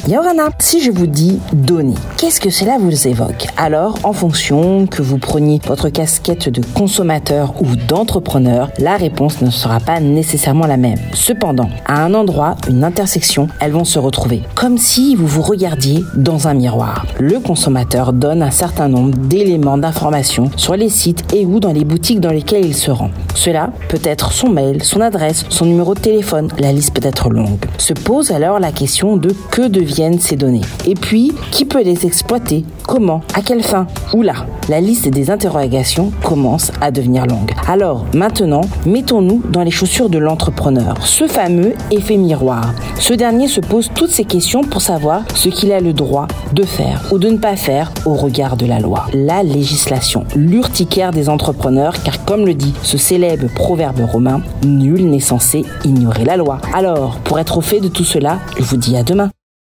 Yorana, si je vous dis donner, qu'est-ce que cela vous évoque? Alors, en fonction que vous preniez votre casquette de consommateur ou d'entrepreneur, la réponse ne sera pas nécessairement la même. Cependant, à un endroit, une intersection, elles vont se retrouver. Comme si vous vous regardiez dans un miroir. Le consommateur donne un certain nombre d'éléments d'information sur les sites et ou dans les boutiques dans lesquelles il se rend. Cela peut être son mail, son adresse, son numéro de téléphone, la liste peut être longue. Se pose alors la question de que deviennent ces données. Et puis, qui peut les exploiter? Comment? À quelle fin? Oula, la liste des interrogations commence à devenir longue. Alors, maintenant, mettons-nous dans les chaussures de l'entrepreneur. Ce fameux effet miroir. Ce dernier se pose toutes ces questions pour savoir ce qu'il a le droit de faire ou de ne pas faire au regard de la loi. La législation, l'urticaire des entrepreneurs, car comme le dit ce célèbre proverbe romain, nul n'est censé ignorer la loi. Alors, pour être au fait de tout cela, je vous dis à demain.